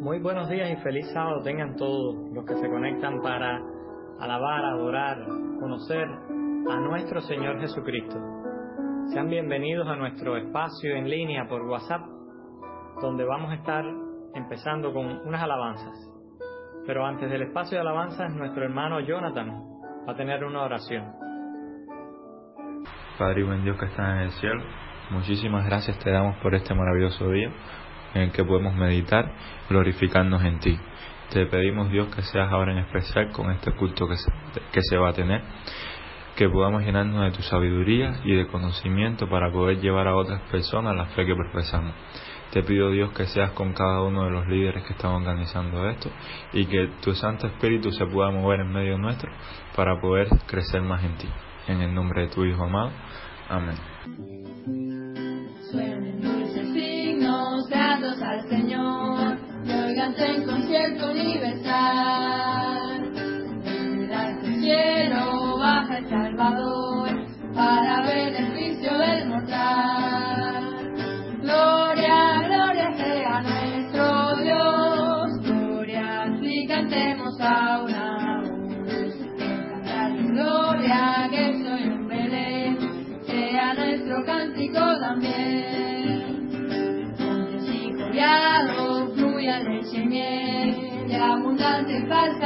Muy buenos días y feliz sábado tengan todos los que se conectan para alabar, adorar, conocer a nuestro Señor Jesucristo. Sean bienvenidos a nuestro espacio en línea por WhatsApp, donde vamos a estar empezando con unas alabanzas. Pero antes del espacio de alabanzas, nuestro hermano Jonathan va a tener una oración. Padre y buen Dios que está en el cielo, muchísimas gracias te damos por este maravilloso día en el que podemos meditar, glorificarnos en ti. Te pedimos, Dios, que seas ahora en especial con este culto que se va a tener, que podamos llenarnos de tu sabiduría y de conocimiento para poder llevar a otras personas la fe que profesamos. Te pido, Dios, que seas con cada uno de los líderes que están organizando esto y que tu Santo Espíritu se pueda mover en medio nuestro para poder crecer más en ti. En el nombre de tu Hijo amado. Amén. Suenen dulces signos, gratos al Señor, y óiganse en concierto universal. Desde el alto cielo baja el Salvador, para ver el juicio del mortal. Gloria, gloria sea nuestro Dios, gloria, así cantemos a una voz. Cantar gloria, que soy en Belén, sea nuestro cántico también. Montes y collados fluya leche y miel, de abundante paz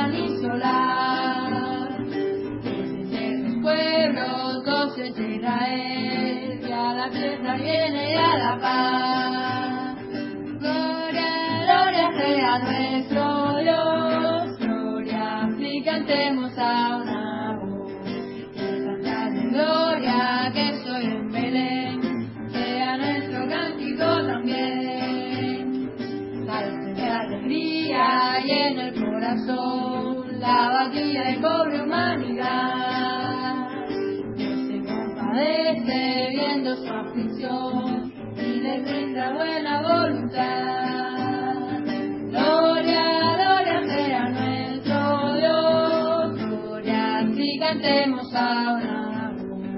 solar. Desde los pueblos cosecha Israel, que a la fiesta viene y a la paz. Gloria, gloria sea nuestro Dios, gloria, así cantemos a una voz. Cantar de gloria, que soy en Belén, sea nuestro cántico también. Salve de alegría y en el corazón la abatida y pobre humanidad. Dios se compadece viendo su aflicción y le brinda buena voluntad. Gloria, gloria sea nuestro Dios, gloria, así cantemos ahora.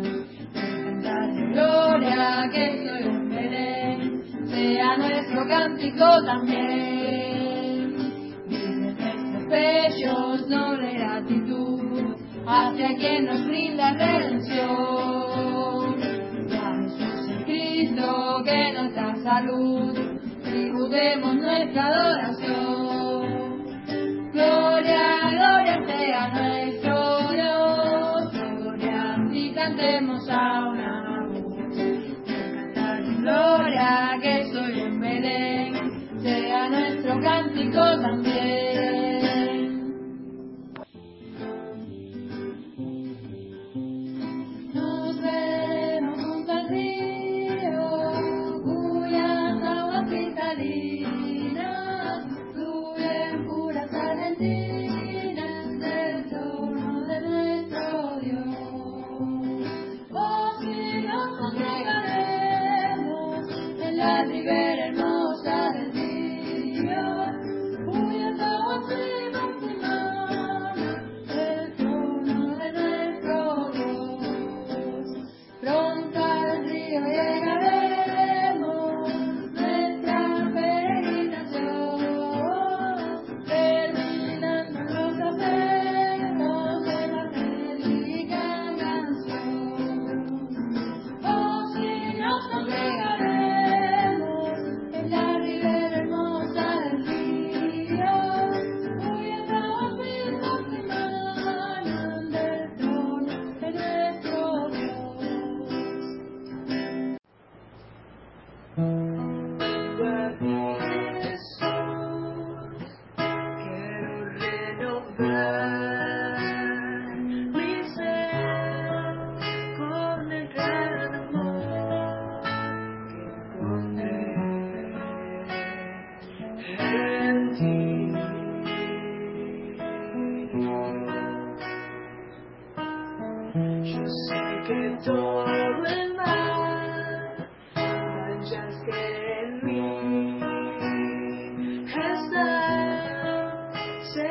Cantar de gloria, que soy en Belén, sea nuestro cántico también. Vive nuestros pechos noble gratitud hacia quien nos brinda redención. A Jesús en Cristo que nos da salud, tributemos nuestra adoración. Gloria, gloria sea nuestro Dios, gloria, y cantemos a una voz. Cantar de gloria, que soy en Belén, sea nuestro cántico también. Nos vemos junto al río, cuyas aguas cristalinas fluyen puras argentinas del trono de nuestro Dios. Oh, si nos congregaremos en la ribera hermosa del río, cuyas aguas primas emanan del trono de nuestro Dios. Pronto al río llegaremos, nuestra peregrinación, terminando los afectos de la angélica canción. Oh, si nos congregaremos en la ribera hermosa del río, cuyas aguas mismas emanan del trono de nuestro Dios. Quiero renovar mi ser con el gran amor que encontré en ti. Yo sé que todo el mal, manchas que en mí están, se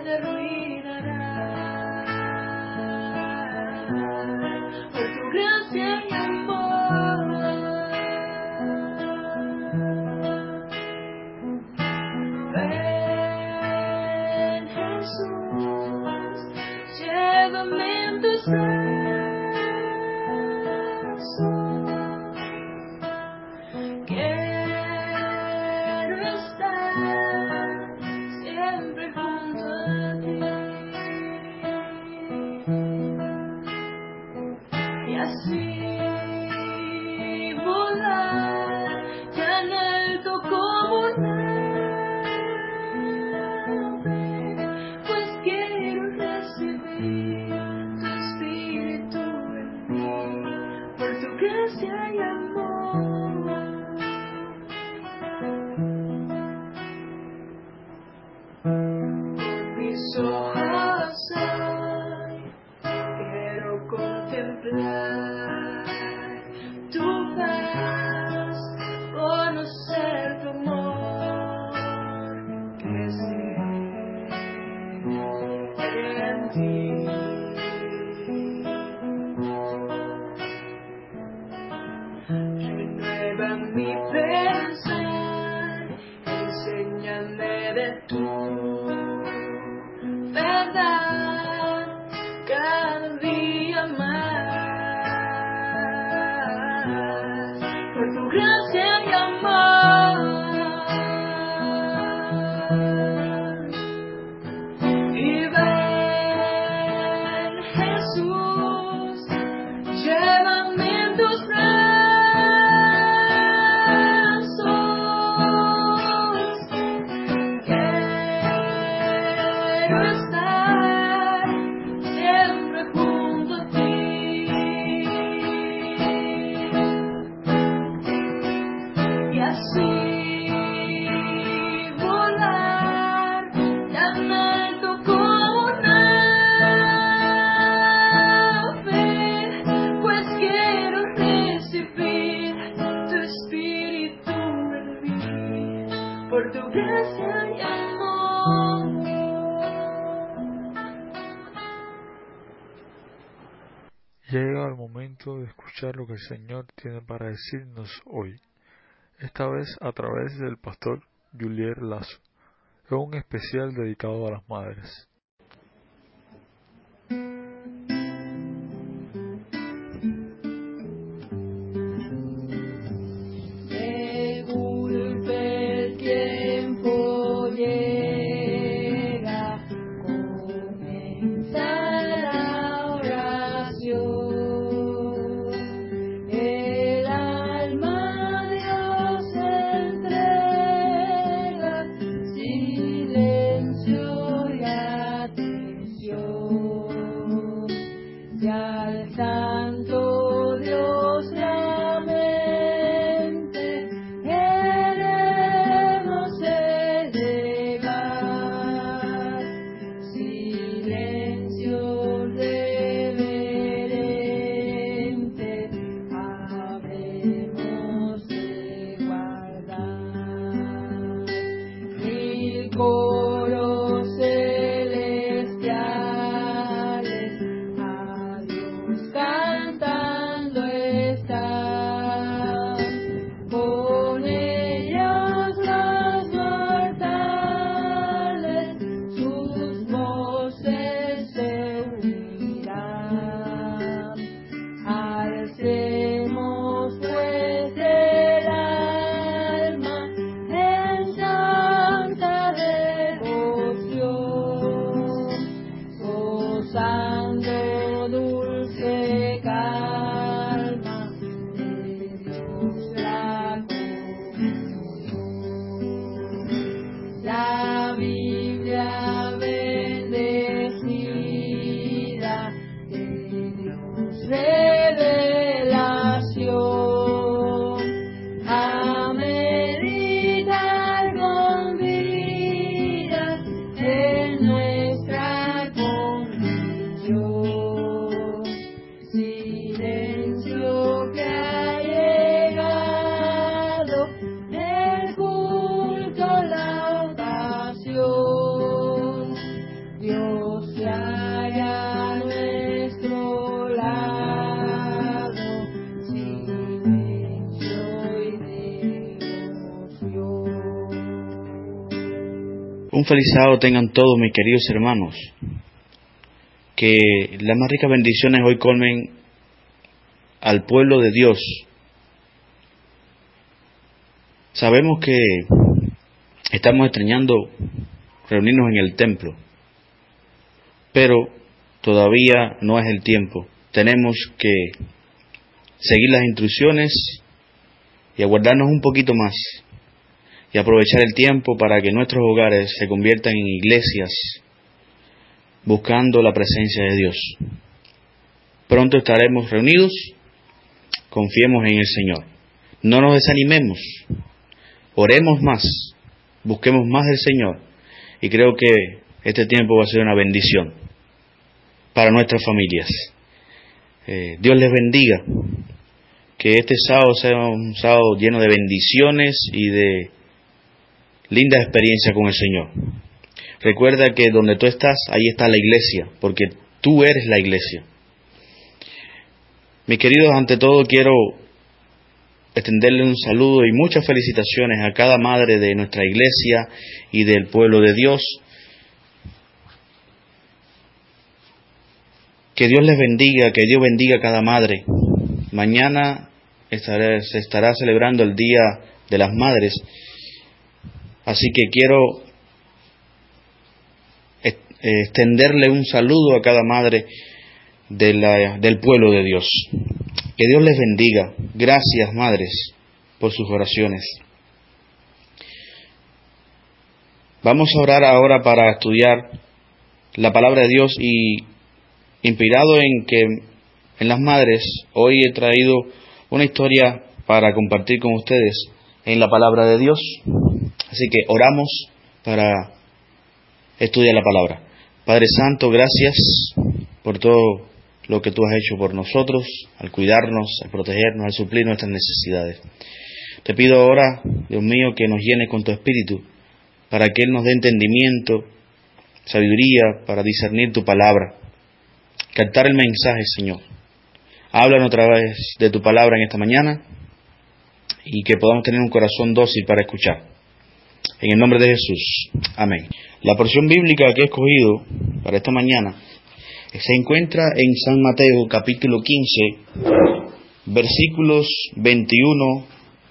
derruirán por tu gracia y amor. Ven Llega el momento de escuchar lo que el Señor tiene para decirnos hoy, esta vez a través del pastor Julier Lazo, en un especial dedicado a las madres. Un feliz sábado tengan todos mis queridos hermanos. que las más ricas bendiciones hoy colmen al pueblo de Dios. Sabemos que estamos extrañando reunirnos en el templo, pero todavía no es el tiempo. Tenemos que seguir las instrucciones y aguardarnos un poquito más y aprovechar el tiempo para que nuestros hogares se conviertan en iglesias buscando la presencia de Dios. Pronto estaremos reunidos, confiemos en el Señor. No nos desanimemos, oremos más, busquemos más del Señor y creo que este tiempo va a ser una bendición para nuestras familias. Dios les bendiga, que este sábado sea un sábado lleno de bendiciones y de lindas experiencias con el Señor. Recuerda que donde tú estás, ahí está la iglesia, porque tú eres la iglesia. Mis queridos, ante todo quiero extenderle un saludo y muchas felicitaciones a cada madre de nuestra iglesia y del pueblo de Dios. Que Dios les bendiga, que Dios bendiga a cada madre. Mañana se estará celebrando el Día de las Madres, así que quiero extenderle un saludo a cada madre del pueblo de Dios. Que Dios les bendiga. Gracias, madres, por sus oraciones. Vamos a orar ahora para estudiar la palabra de Dios y inspirado en las madres, hoy he traído una historia para compartir con ustedes en la palabra de Dios. Así que oramos para estudiar la palabra. Padre Santo, gracias por todo lo que tú has hecho por nosotros, al cuidarnos, al protegernos, al suplir nuestras necesidades. Te pido ahora, Dios mío, que nos llenes con tu Espíritu, para que Él nos dé entendimiento, sabiduría, para discernir tu palabra, captar el mensaje, Señor. Háblanos otra vez de tu palabra en esta mañana, y que podamos tener un corazón dócil para escuchar. En el nombre de Jesús. Amén. La porción bíblica que he escogido para esta mañana se encuentra en San Mateo capítulo 15, versículos 21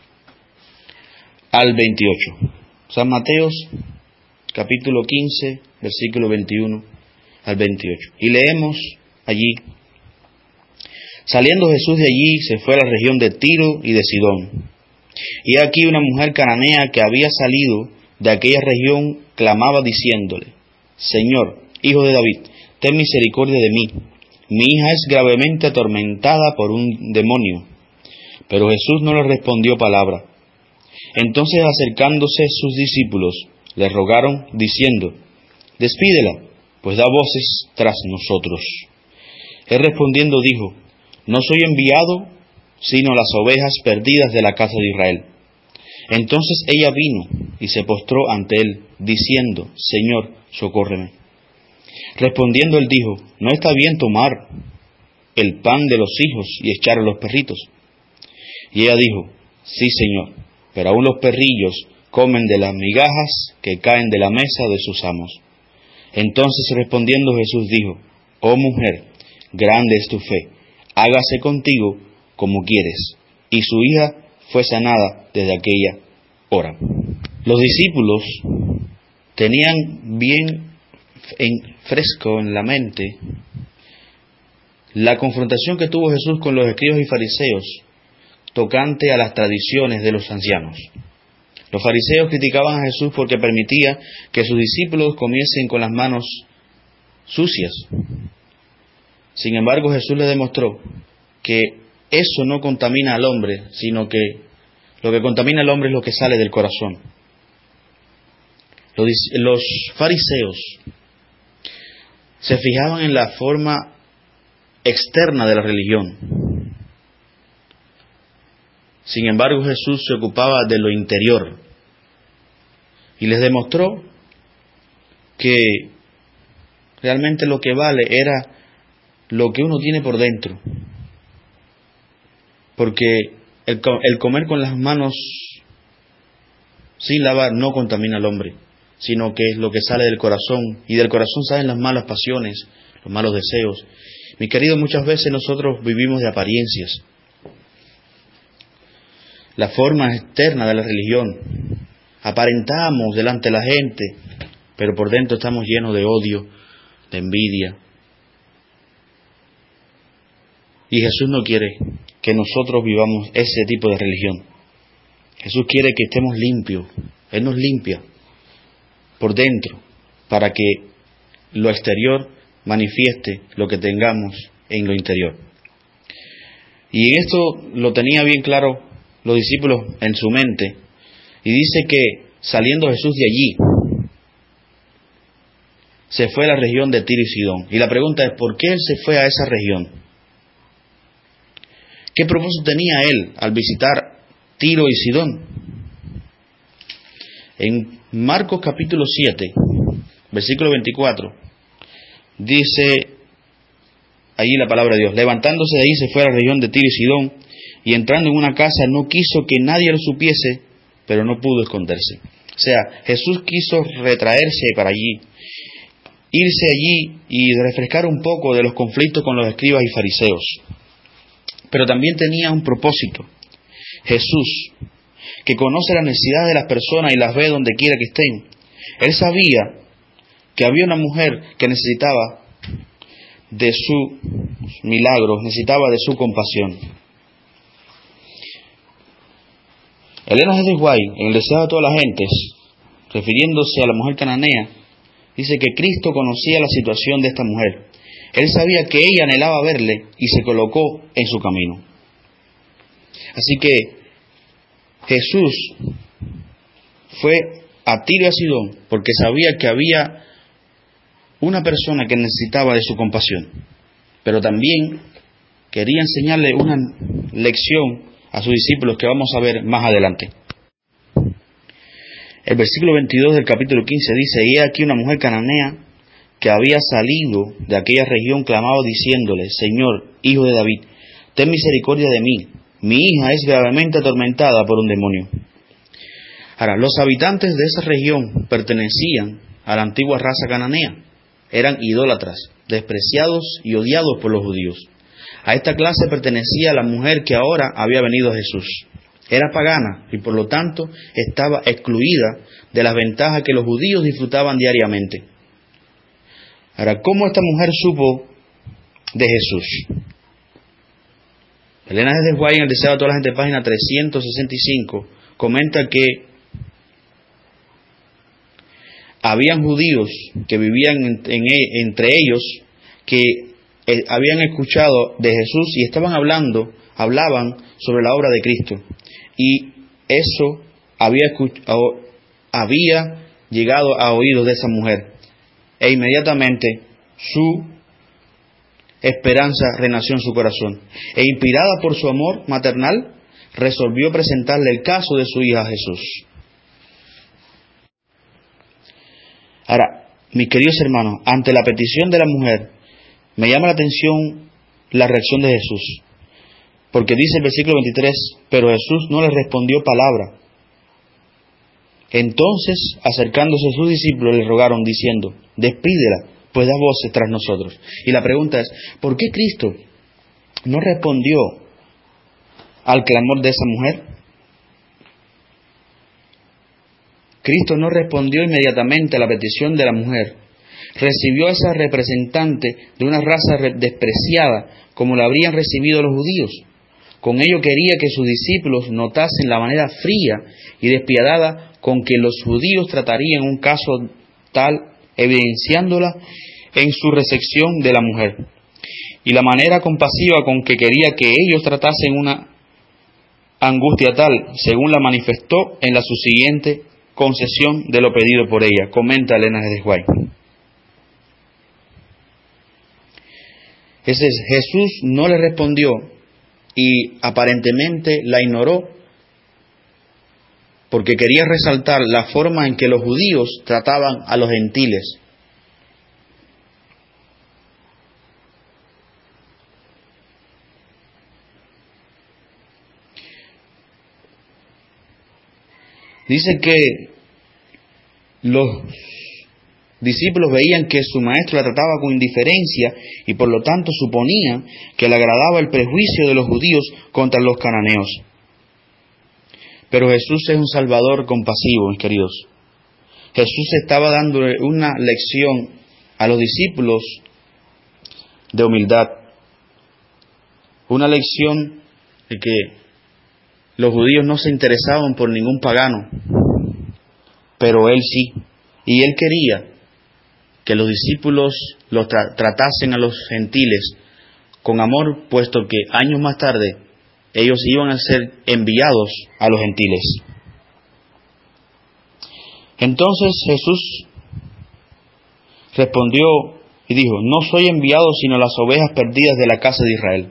al 28. San Mateo capítulo 15, versículo 21 al 28. Y leemos allí: Saliendo Jesús de allí, se fue a la región de Tiro y de Sidón. Y aquí una mujer cananea que había salido de aquella región clamaba diciéndole: Señor, Hijo de David, ten misericordia de mí. Mi hija es gravemente atormentada por un demonio. Pero Jesús no le respondió palabra. Entonces, acercándose sus discípulos, le rogaron diciendo: Despídela, pues da voces tras nosotros. Él respondiendo dijo: No soy enviado sino a las ovejas perdidas de la casa de Israel. Entonces ella vino y se postró ante él, diciendo: Señor, socórreme. Respondiendo él dijo: No está bien tomar el pan de los hijos y echar a los perritos. Y ella dijo: Sí, Señor, pero aún los perrillos comen de las migajas que caen de la mesa de sus amos. Entonces respondiendo Jesús dijo: Oh mujer, grande es tu fe, hágase contigo como quieres. Y su hija fue sanada desde aquella hora. Los discípulos tenían bien fresco en la mente la confrontación que tuvo Jesús con los escribas y fariseos tocante a las tradiciones de los ancianos. Los fariseos criticaban a Jesús porque permitía que sus discípulos comiesen con las manos sucias. Sin embargo, Jesús les demostró que eso no contamina al hombre, sino que lo que contamina al hombre es lo que sale del corazón. Los fariseos se fijaban en la forma externa de la religión. Sin embargo, Jesús se ocupaba de lo interior y les demostró que realmente lo que vale era lo que uno tiene por dentro. Porque el comer con las manos sin lavar no contamina al hombre, sino que es lo que sale del corazón, y del corazón salen las malas pasiones, los malos deseos. Mis queridos, muchas veces nosotros vivimos de apariencias. La forma externa de la religión. Aparentamos delante de la gente, pero por dentro estamos llenos de odio, de envidia. Y Jesús no quiere que nosotros vivamos ese tipo de religión. Jesús quiere que estemos limpios. Él nos limpia por dentro para que lo exterior manifieste lo que tengamos en lo interior. Y esto lo tenía bien claro los discípulos en su mente. Y dice que saliendo Jesús de allí, se fue a la región de Tiro y Sidón. Y la pregunta es, ¿por qué Él se fue a esa región? ¿Qué propósito tenía Él al visitar Tiro y Sidón? En Marcos capítulo 7, versículo 24, dice allí la palabra de Dios: levantándose de ahí se fue a la región de Tiro y Sidón, y entrando en una casa no quiso que nadie lo supiese, pero no pudo esconderse. O sea, Jesús quiso retraerse para allí, irse allí y refrescar un poco de los conflictos con los escribas y fariseos. Pero también tenía un propósito. Jesús, que conoce la necesidad de las personas y las ve donde quiera que estén, Él sabía que había una mujer que necesitaba de su milagro, necesitaba de su compasión. Elena G. de White, en el Deseo de todas las gentes, refiriéndose a la mujer cananea, dice que Cristo conocía la situación de esta mujer. Él sabía que ella anhelaba verle y se colocó en su camino. Así que Jesús fue a Tiro y a Sidón porque sabía que había una persona que necesitaba de su compasión, pero también quería enseñarle una lección a sus discípulos que vamos a ver más adelante. El versículo 22 del capítulo 15 dice: y he aquí una mujer cananea que había salido de aquella región clamaba diciéndole: Señor, hijo de David, ten misericordia de mí, mi hija es gravemente atormentada por un demonio. Ahora, los habitantes de esa región pertenecían a la antigua raza cananea. Eran idólatras, despreciados y odiados por los judíos. A esta clase pertenecía la mujer que ahora había venido a Jesús. Era pagana y por lo tanto estaba excluida de las ventajas que los judíos disfrutaban diariamente. Ahora, ¿cómo esta mujer supo de Jesús? Elena G. de White, en el Deseo de toda la gente, página 365, comenta que habían judíos que vivían entre ellos que habían escuchado de Jesús y hablaban sobre la obra de Cristo. Y eso había llegado a oídos de esa mujer. E inmediatamente su esperanza renació en su corazón. E inspirada por su amor maternal, resolvió presentarle el caso de su hija a Jesús. Ahora, mis queridos hermanos, ante la petición de la mujer, me llama la atención la reacción de Jesús. Porque dice el versículo 23, pero Jesús no le respondió palabra. Entonces, acercándose a sus discípulos, le rogaron diciendo: despídela, pues da voces tras nosotros. Y la pregunta es, ¿por qué Cristo no respondió al clamor de esa mujer? Cristo no respondió inmediatamente a la petición de la mujer. Recibió a esa representante de una raza despreciada como la habrían recibido los judíos. Con ello quería que sus discípulos notasen la manera fría y despiadada con que los judíos tratarían un caso tal, evidenciándola en su recepción de la mujer, y la manera compasiva con que quería que ellos tratasen una angustia tal, según la manifestó en la subsiguiente concesión de lo pedido por ella. Comenta Elena G. de White. Jesús no le respondió y aparentemente la ignoró porque quería resaltar la forma en que los judíos trataban a los gentiles. Dice que los discípulos veían que su maestro la trataba con indiferencia y por lo tanto suponían que le agradaba el prejuicio de los judíos contra los cananeos. Pero Jesús es un Salvador compasivo, mis queridos. Jesús estaba dando una lección a los discípulos de humildad. Una lección de que los judíos no se interesaban por ningún pagano, pero Él sí. Y Él quería que los discípulos los tratasen a los gentiles con amor, puesto que años más tarde ellos iban a ser enviados a los gentiles. Entonces Jesús respondió y dijo: no soy enviado sino a las ovejas perdidas de la casa de Israel.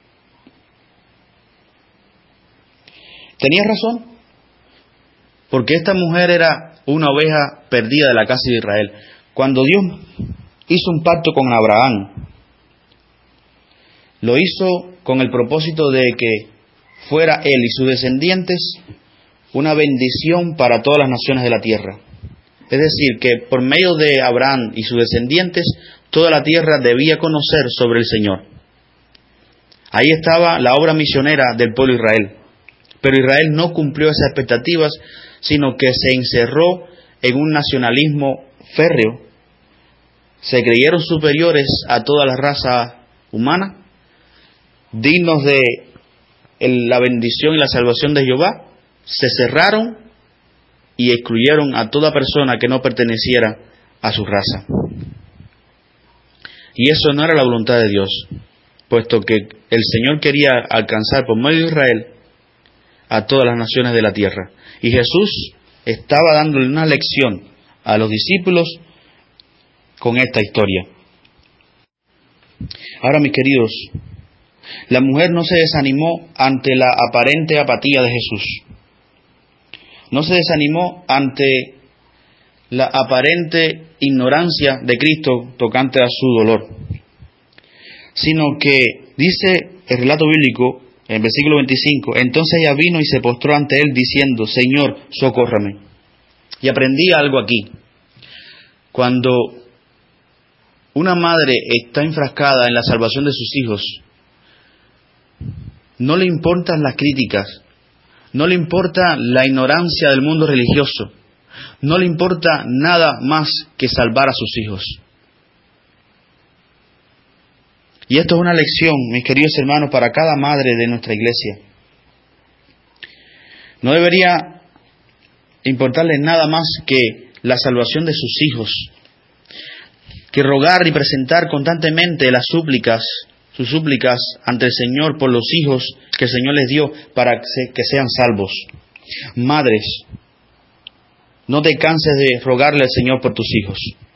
Tenía razón, porque esta mujer era una oveja perdida de la casa de Israel. Cuando Dios hizo un pacto con Abraham, lo hizo con el propósito de que fuera él y sus descendientes una bendición para todas las naciones de la tierra. Es decir, que por medio de Abraham y sus descendientes, toda la tierra debía conocer sobre el Señor. Ahí estaba la obra misionera del pueblo de Israel. Pero Israel no cumplió esas expectativas, sino que se encerró en un nacionalismo férreo. Se creyeron superiores a toda la raza humana, dignos de la bendición y la salvación de Jehová. Se cerraron y excluyeron a toda persona que no perteneciera a su raza. Y eso no era la voluntad de Dios, puesto que el Señor quería alcanzar por medio de Israel a todas las naciones de la tierra. Y Jesús estaba dándole una lección a los discípulos con esta historia. Ahora, mis queridos, la mujer no se desanimó ante la aparente apatía de Jesús. No se desanimó ante la aparente ignorancia de Cristo tocante a su dolor, sino que dice el relato bíblico en versículo 25, entonces ella vino y se postró ante él diciendo: Señor, socórrame. Y aprendí algo aquí. Cuando una madre está enfrascada en la salvación de sus hijos, no le importan las críticas, no le importa la ignorancia del mundo religioso, no le importa nada más que salvar a sus hijos. Y esto es una lección, mis queridos hermanos, para cada madre de nuestra iglesia. No debería importarle nada más que la salvación de sus hijos, que rogar y presentar constantemente sus súplicas ante el Señor por los hijos que el Señor les dio para que sean salvos. Madres, no te canses de rogarle al Señor por tus hijos.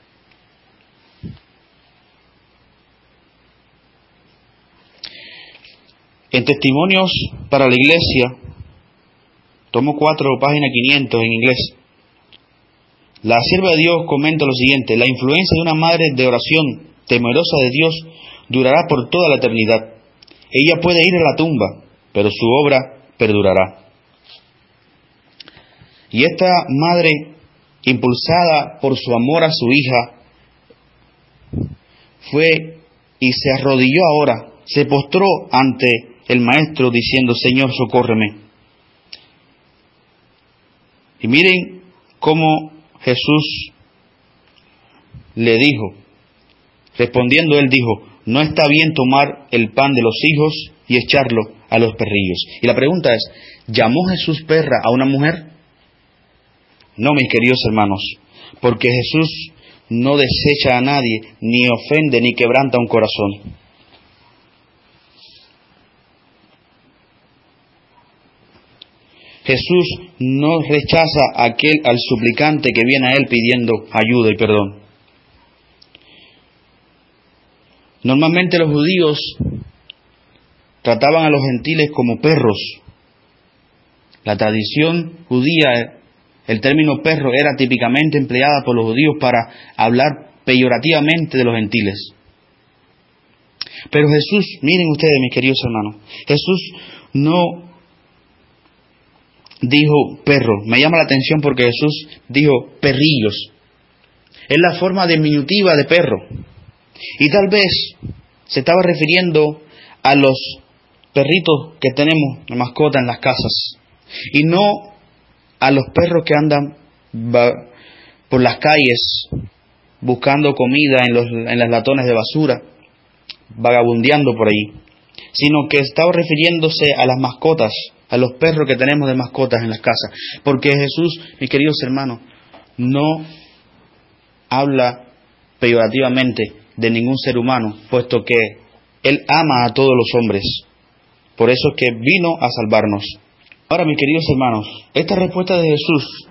En Testimonios para la Iglesia, tomo 4, página 500 en inglés, la sierva de Dios comenta lo siguiente: la influencia de una madre de oración temerosa de Dios durará por toda la eternidad. Ella puede ir a la tumba, pero su obra perdurará. Y esta madre, impulsada por su amor a su hija, fue y se arrodilló ahora, se postró ante el Maestro diciendo: Señor, socórreme. Y miren cómo Jesús le dijo, respondiendo él dijo: no está bien tomar el pan de los hijos y echarlo a los perrillos. Y la pregunta es, ¿llamó Jesús perra a una mujer? No, mis queridos hermanos, porque Jesús no desecha a nadie, ni ofende, ni quebranta un corazón. Jesús no rechaza al suplicante que viene a Él pidiendo ayuda y perdón. Normalmente los judíos trataban a los gentiles como perros. La tradición judía, el término perro era típicamente empleada por los judíos para hablar peyorativamente de los gentiles. Pero Jesús, miren ustedes, mis queridos hermanos, Jesús no dijo perro. Me llama la atención porque Jesús dijo perrillos. Es la forma diminutiva de perro. Y tal vez se estaba refiriendo a los perritos que tenemos de mascota en las casas. Y no a los perros que andan por las calles buscando comida en las latones de basura, vagabundeando por ahí. Sino que estaba refiriéndose a las mascotas, a los perros que tenemos de mascotas en las casas. Porque Jesús, mis queridos hermanos, no habla peyorativamente de ningún ser humano, puesto que Él ama a todos los hombres. Por eso es que vino a salvarnos. Ahora, mis queridos hermanos, esta respuesta de Jesús,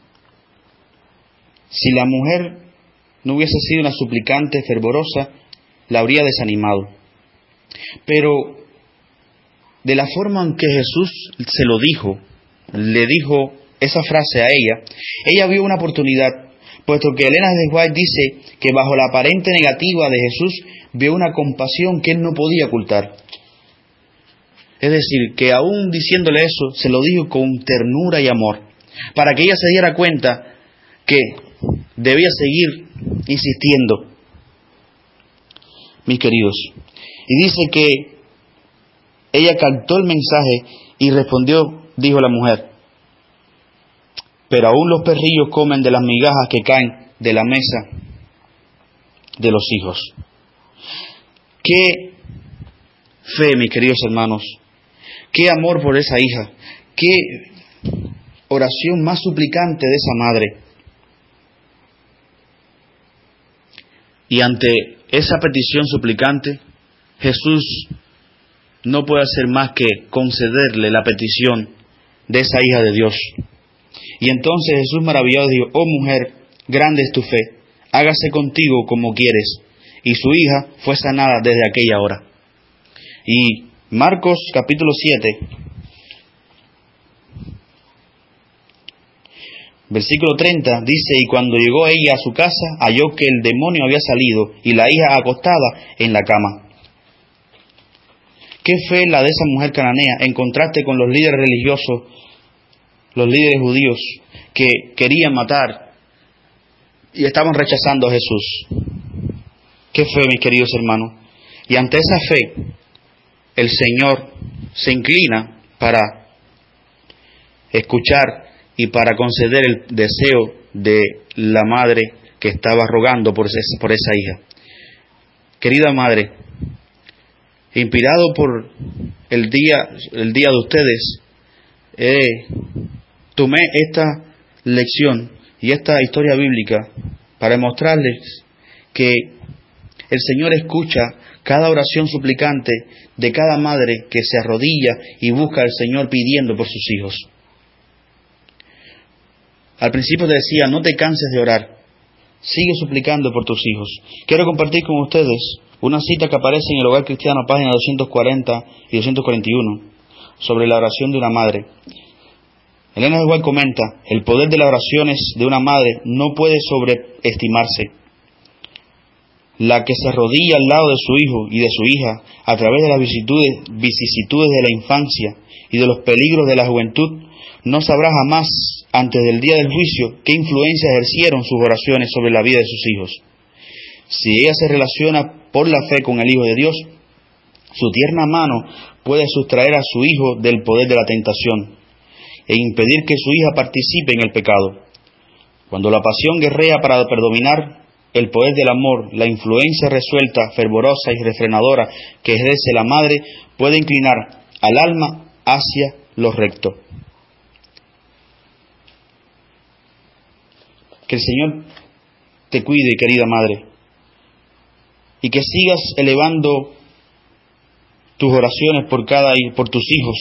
si la mujer no hubiese sido una suplicante fervorosa, la habría desanimado. Pero de la forma en que Jesús se lo dijo, le dijo esa frase a ella vio una oportunidad, puesto que Elena de White dice que bajo la aparente negativa de Jesús vio una compasión que él no podía ocultar. Es decir, que aún diciéndole eso, se lo dijo con ternura y amor, para que ella se diera cuenta que debía seguir insistiendo. Mis queridos, y dice que ella captó el mensaje y respondió, dijo la mujer, pero aún los perrillos comen de las migajas que caen de la mesa de los hijos. Qué fe, mis queridos hermanos, qué amor por esa hija, qué oración más suplicante de esa madre. Y ante esa petición suplicante, Jesús no puede hacer más que concederle la petición de esa hija de Dios. Y entonces Jesús maravillado dijo, oh mujer, grande es tu fe, hágase contigo como quieres. Y su hija fue sanada desde aquella hora. Y Marcos capítulo 7, versículo 30, dice, y cuando llegó ella a su casa, halló que el demonio había salido y la hija acostada en la cama. ¿Qué fe la de esa mujer cananea en contraste con los líderes religiosos, los líderes judíos que querían matar y estaban rechazando a Jesús? ¿Qué fe, mis queridos hermanos? Y ante esa fe, el Señor se inclina para escuchar y para conceder el deseo de la madre que estaba rogando por esa hija. Querida madre, inspirado por el día de ustedes, tomé esta lección y esta historia bíblica para mostrarles que el Señor escucha cada oración suplicante de cada madre que se arrodilla y busca al Señor pidiendo por sus hijos. Al principio te decía, no te canses de orar, sigue suplicando por tus hijos. Quiero compartir con ustedes una cita que aparece en el Hogar Cristiano, página 240 y 241, sobre la oración de una madre. Elena de White comenta, el poder de las oraciones de una madre no puede sobreestimarse. La que se arrodilla al lado de su hijo y de su hija a través de las vicisitudes de la infancia y de los peligros de la juventud, no sabrá jamás, antes del día del juicio, qué influencia ejercieron sus oraciones sobre la vida de sus hijos. Si ella se relaciona por la fe con el Hijo de Dios, su tierna mano puede sustraer a su hijo del poder de la tentación e impedir que su hija participe en el pecado. Cuando la pasión guerrea para predominar, el poder del amor, la influencia resuelta, fervorosa y refrenadora que ejerce la madre puede inclinar al alma hacia lo recto. Que el Señor te cuide, querida madre, y que sigas elevando tus oraciones por tus hijos.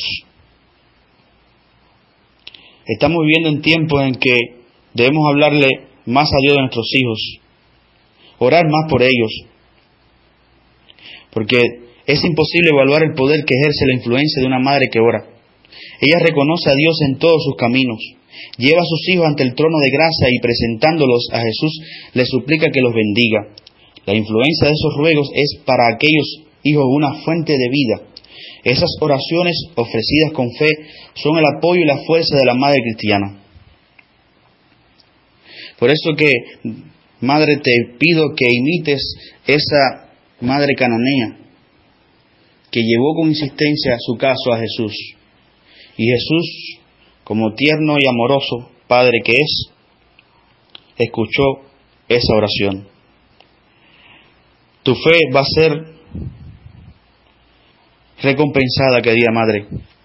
Estamos viviendo en tiempos en que debemos hablarle más a Dios de nuestros hijos, orar más por ellos, porque es imposible evaluar el poder que ejerce la influencia de una madre que ora. Ella reconoce a Dios en todos sus caminos, lleva a sus hijos ante el trono de gracia y presentándolos a Jesús, les suplica que los bendiga. La influencia de esos ruegos es para aquellos hijos una fuente de vida. Esas oraciones ofrecidas con fe son el apoyo y la fuerza de la madre cristiana. Por eso que Madre, te pido que imites esa madre cananea que llevó con insistencia su caso a Jesús. Y Jesús, como tierno y amoroso Padre que es, escuchó esa oración. Tu fe va a ser recompensada, querida madre.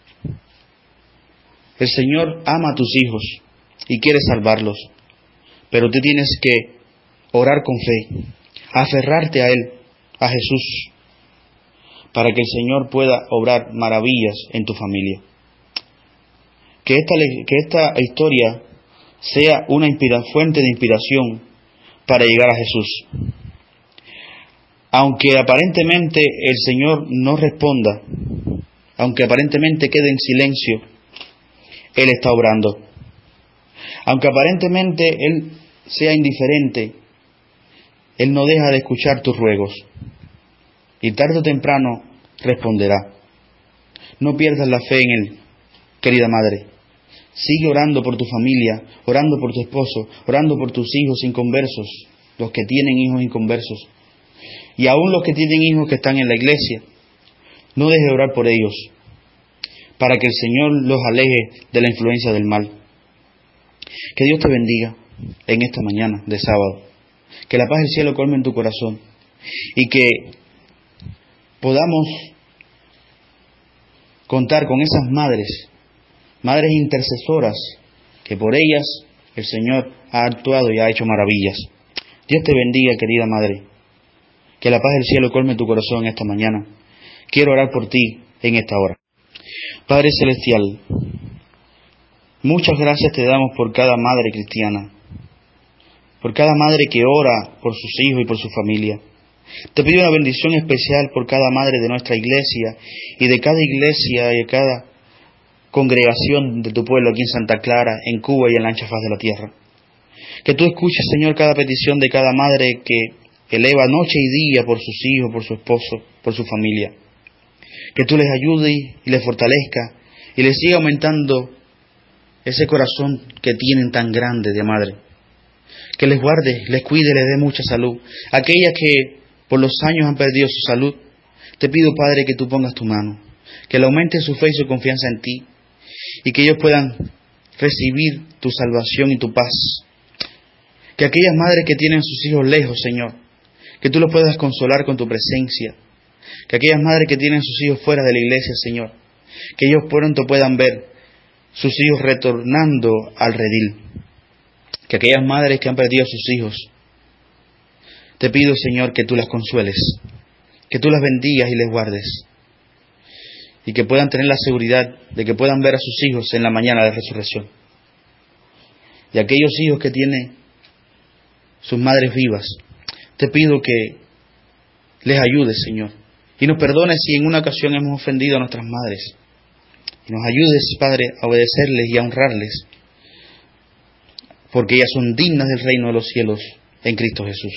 El Señor ama a tus hijos y quiere salvarlos, pero tú tienes que orar con fe, aferrarte a Él, a Jesús, para que el Señor pueda obrar maravillas en tu familia. Que esta historia sea una fuente de inspiración para llegar a Jesús. Aunque aparentemente el Señor no responda, aunque aparentemente quede en silencio, Él está obrando. Aunque aparentemente Él sea indiferente, Él no deja de escuchar tus ruegos. Y tarde o temprano responderá. No pierdas la fe en Él, querida madre. Sigue orando por tu familia, orando por tu esposo, orando por tus hijos inconversos, los que tienen hijos inconversos. Y aún los que tienen hijos que están en la iglesia, no dejes de orar por ellos, para que el Señor los aleje de la influencia del mal. Que Dios te bendiga en esta mañana de sábado. Que la paz del cielo colme en tu corazón y que podamos contar con esas madres intercesoras, que por ellas el Señor ha actuado y ha hecho maravillas. Dios te bendiga, querida madre. Que la paz del cielo colme tu corazón esta mañana. Quiero orar por ti en esta hora. Padre Celestial, muchas gracias te damos por cada madre cristiana, por cada madre que ora por sus hijos y por su familia. Te pido una bendición especial por cada madre de nuestra iglesia y de cada iglesia y de cada congregación de tu pueblo aquí en Santa Clara, en Cuba y en la ancha faz de la tierra. Que tú escuches, Señor, cada petición de cada madre que eleva noche y día por sus hijos, por su esposo, por su familia. Que tú les ayudes y les fortalezca y les siga aumentando ese corazón que tienen tan grande de madre. Que les guarde, les cuide, les dé mucha salud. Aquellas que por los años han perdido su salud, te pido, Padre, que tú pongas tu mano, que le aumente su fe y su confianza en ti, y que ellos puedan recibir tu salvación y tu paz. Que aquellas madres que tienen sus hijos lejos, Señor, que tú los puedas consolar con tu presencia. Que aquellas madres que tienen sus hijos fuera de la iglesia, Señor, que ellos pronto puedan ver sus hijos retornando al redil. Que aquellas madres que han perdido a sus hijos, te pido, Señor, que tú las consueles, que tú las bendigas y les guardes, y que puedan tener la seguridad de que puedan ver a sus hijos en la mañana de resurrección. Y aquellos hijos que tienen sus madres vivas, te pido que les ayudes, Señor, y nos perdones si en una ocasión hemos ofendido a nuestras madres. Y nos ayudes, Padre, a obedecerles y a honrarles, porque ellas son dignas del reino de los cielos en Cristo Jesús.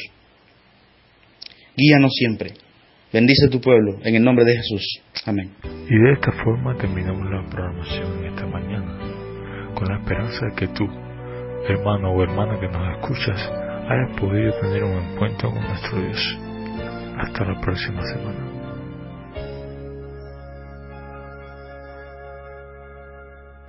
Guíanos siempre. Bendice tu pueblo, en el nombre de Jesús. Amén. Y de esta forma terminamos la programación esta mañana, con la esperanza de que tú, hermano o hermana que nos escuchas, hayas podido tener un encuentro con nuestro Dios. Hasta la próxima semana.